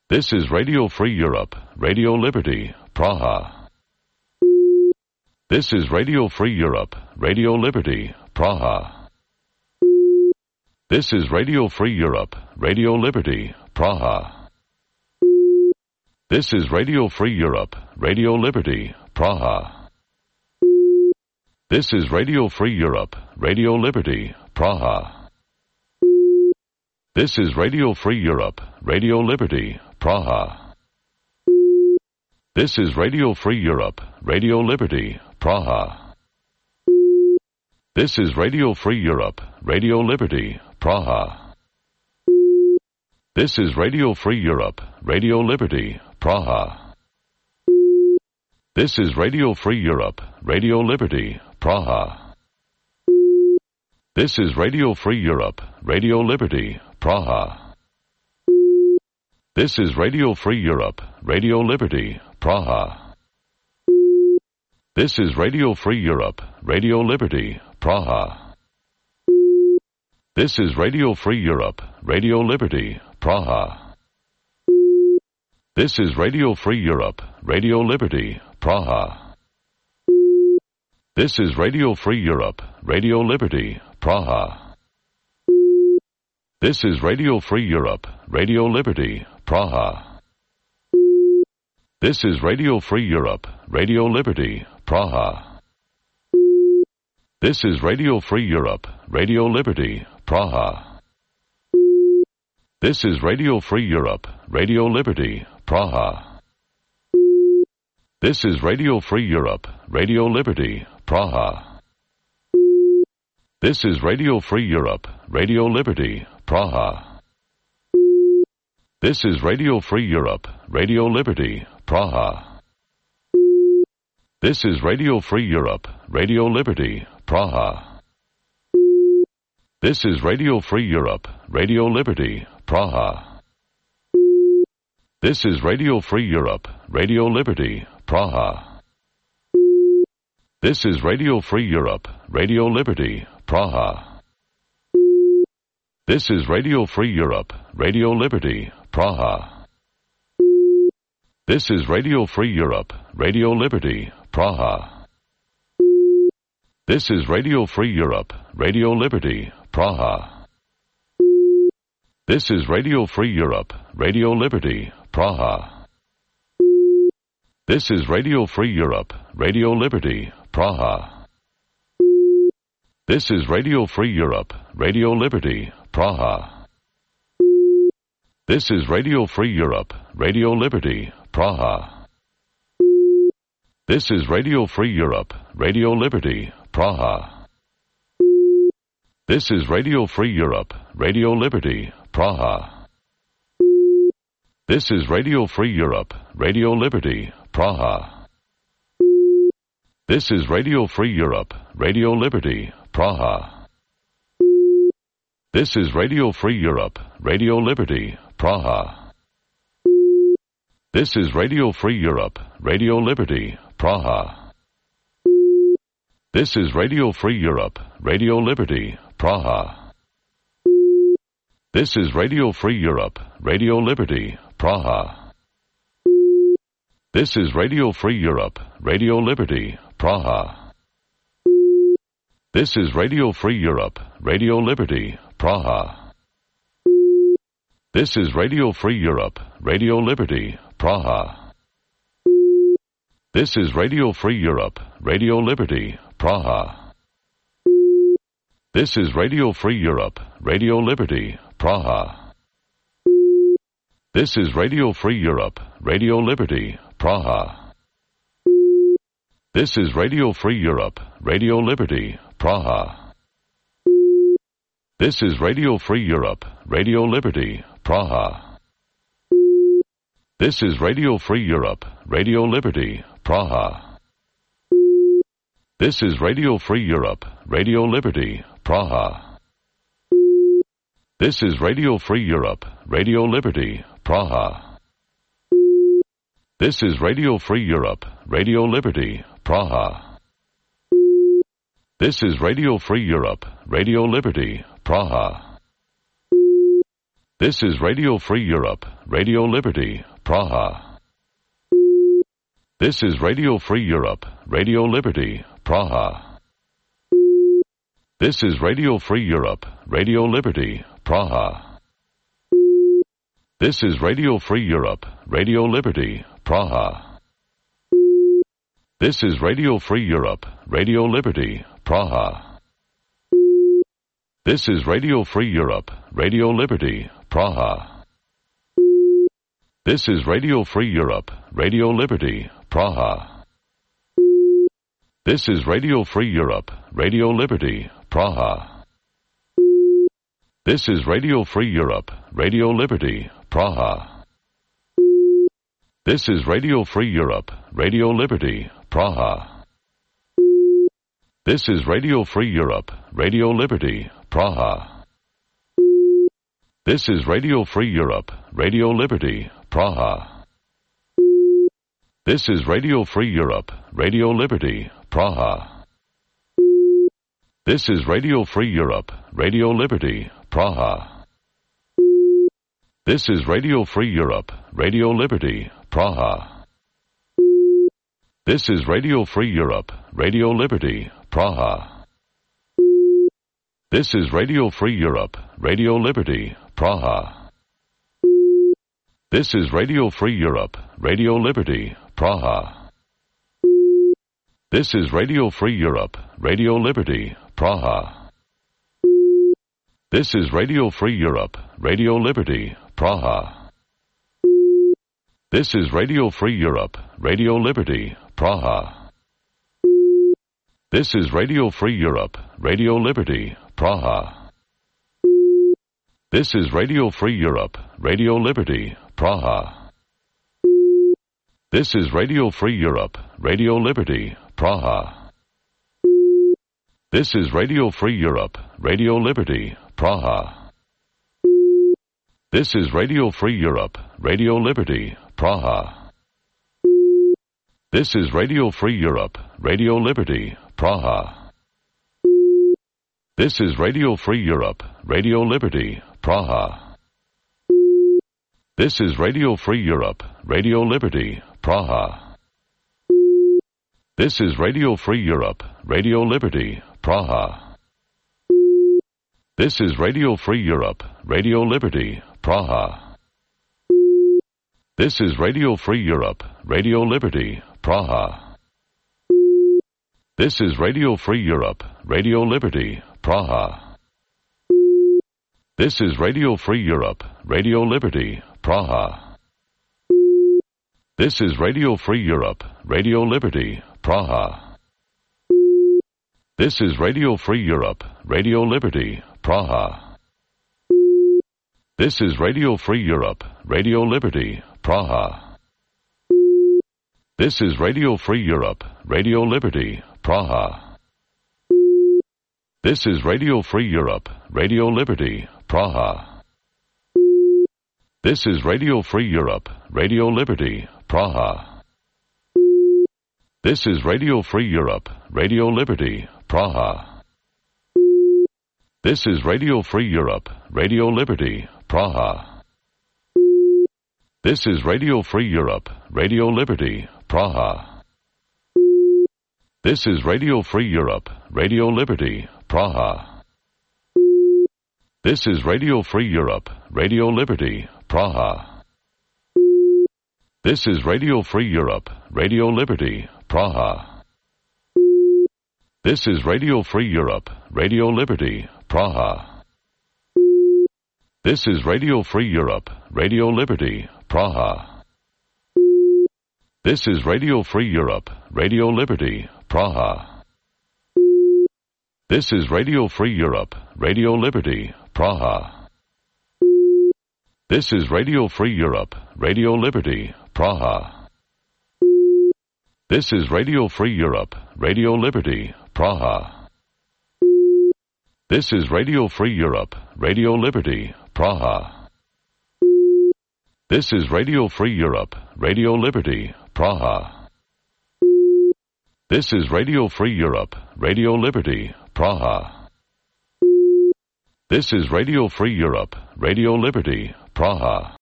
This is Radio Free Europe, Radio Liberty, Praha. This is Radio Free Europe, Radio Liberty, Praha. This is Radio Free Europe, Radio Liberty, Praha. This is Radio Free Europe, Radio Liberty, Praha. This is Radio Free Europe, Radio Liberty, Praha. This is Radio Free Europe, Radio Liberty, Praha. This is Radio Free Europe, Radio Liberty, Praha. This is Radio Free Europe, Radio Liberty, Praha. This is Radio Free Europe, Radio Liberty, Praha. This is Radio Free Europe, Radio Liberty, Praha. This is Radio Free Europe, Radio Liberty, Praha. This is Radio Free Europe, Radio Liberty, Praha. This is Radio Free Europe, Radio Liberty, Praha. This is Radio Free Europe, Radio Liberty, Praha. This is Radio Free Europe, Radio Liberty, Praha. This is Radio Free Europe, Radio Liberty, Praha. This is Radio Free Europe, Radio Liberty, Praha. This is Radio Free Europe, Radio Liberty, Praha. This is Radio Free Europe, Radio Liberty, Praha. This is Radio Free Europe, Radio Liberty, Praha. This is Radio Free Europe, Radio Liberty, Praha. This is Radio Free Europe, Radio Liberty, Praha. This is Radio Free Europe, Radio Liberty, Praha. This is Radio Free Europe, Radio Liberty, Praha. This is Radio Free Europe, Radio Liberty, Praha. This is Radio Free Europe, Radio Liberty, Praha. This is Radio Free Europe, Radio Liberty, Praha. This is Radio Free Europe, Radio Liberty, Praha. This is Radio Free Europe, Radio Liberty, Praha. This is Radio Free Europe, Radio Liberty, Praha. This is Radio Free Europe, Radio Liberty, Praha. This is Radio Free Europe, Radio Liberty, Praha. This is Radio Free Europe, Radio Liberty, Praha. This is Radio Free Europe, Radio Liberty, Praha. This is Radio Free Europe, Radio Liberty, Praha. This is Radio Free Europe, Radio Liberty, Praha. This is Radio Free Europe, Radio Liberty, Praha. This is Radio Free Europe, Radio Liberty, Praha. This is Radio Free Europe, Radio Liberty, Praha. This is Radio Free Europe, Radio Liberty, Praha. This is Radio Free Europe, Radio Liberty, Praha. This is Radio Free Europe, Radio Liberty, Praha. This is Radio Free Europe, Radio Liberty, Praha. This is Radio Free Europe, Radio Liberty, Praha. This is Radio Free Europe, Radio Liberty, Praha. This is Radio Free Europe, Radio Liberty, Praha. This is Radio Free Europe, Radio Liberty, Praha. This is Radio Free Europe, Radio Liberty, Praha. This is Radio Free Europe, Radio Liberty, Praha. This is Radio Free Europe, Radio Liberty, Praha. This is Radio Free Europe, Radio Liberty, Praha. This is Radio Free Europe, Radio Liberty, Praha. This is Radio Free Europe, Radio Liberty, Praha. This is Radio Free Europe, Radio Liberty, Praha. This is Radio Free Europe, Radio Liberty, Praha. This is Radio Free Europe, Radio Liberty, Praha. This is Radio Free Europe, Radio Liberty, Praha. This is Radio Free Europe, Radio Liberty, Praha. This is Radio Free Europe, Radio Liberty, Praha. This is Radio Free Europe, Radio Liberty, Praha. This is Radio Free Europe, Radio Liberty, Praha. This is Radio Free Europe, Radio Liberty, Praha. This is Radio Free Europe, Radio Liberty, Praha. This is Radio Free Europe, Radio Liberty, Praha. This is Radio Free Europe, Radio Liberty, Praha. This is Radio Free Europe, Radio Liberty, Praha. This is Radio Free Europe, Radio Liberty, Praha. This is Radio Free Europe, Radio Liberty, Praha. This is Radio Free Europe, Radio Liberty, Praha. This is Radio Free Europe, Radio Liberty, Praha. This is Radio Free Europe, Radio Liberty, Praha. This is Radio Free Europe, Radio Liberty, Praha. This is Radio Free Europe, Radio Liberty, Praha. This is Radio Free Europe, Radio Liberty, Praha. This is Radio Free Europe, Radio Liberty, Praha. This is Radio Free Europe, Radio Liberty, Praha. This is Radio Free Europe, Radio Liberty, Praha. This is Radio Free Europe, Radio Liberty, Praha. This is Radio Free Europe, Radio Liberty, Praha. This is Radio Free Europe, Radio Liberty, Praha. This is Radio Free Europe, Radio Liberty, Praha. This is Radio Free Europe, Radio Liberty, Praha. This is Radio Free Europe, Radio Liberty, Praha. This is Radio Free Europe, Radio Liberty, Praha. This is Radio Free Europe, Radio Liberty, Praha. This is Radio Free Europe, Radio Liberty, Praha. This is Radio Free Europe, Radio Liberty, Praha. This is Radio Free Europe, Radio Liberty, Praha. This is Radio Free Europe, Radio Liberty, Praha. This is Radio Free Europe, Radio Liberty, Praha. This is Radio Free Europe, Radio Liberty, Praha. This is Radio Free Europe, Radio Liberty, Praha. This is Radio Free Europe, Radio Liberty, Praha. This is Radio Free Europe, Radio Liberty, Praha. This is Radio Free Europe, Radio Liberty, Praha. This is Radio Free Europe, Radio Liberty, Praha. This is Radio Free Europe, Radio Liberty, Praha. This is Radio Free Europe, Radio Liberty, Praha. This is Radio Free Europe, Radio Liberty, Praha. This is Radio Free Europe, Radio Liberty, Praha. This is Radio Free Europe, Radio Liberty, Praha. This is Radio Free Europe, Radio Liberty, Praha. This is Radio Free Europe, Radio Liberty, Praha. This is Radio Free Europe, Radio Liberty, Praha. This is Radio Free Europe, Radio Liberty, Praha. This is Radio Free Europe, Radio Liberty, Praha. This is Radio Free Europe, Radio Liberty, Praha. This is Radio Free Europe, Radio Liberty, Praha. This is Radio Free Europe, Radio Liberty, Praha. This is Radio Free Europe, Radio Liberty, Praha. This is Radio Free Europe, Radio Liberty, Praha.